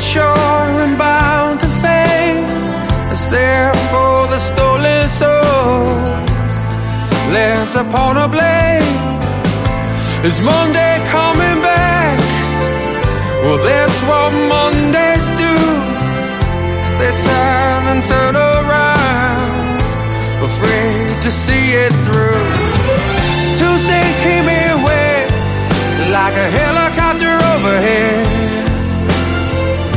shore and bound to fade, except for the stolen souls left upon a blade. Is Monday coming back? Well, that's what